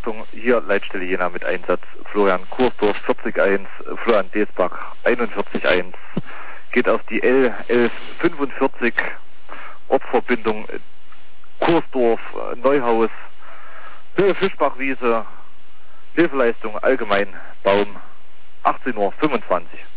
Achtung, hier Leitstelle Jena mit Einsatz. Florian Kursdorf 40-1, Florian Desbach 41-1. Geht auf die L1145, Ortsverbindung Kursdorf, Neuhaus, Höhe Fischbachwiese, Hilfeleistung allgemein, Baum, 18:25 Uhr.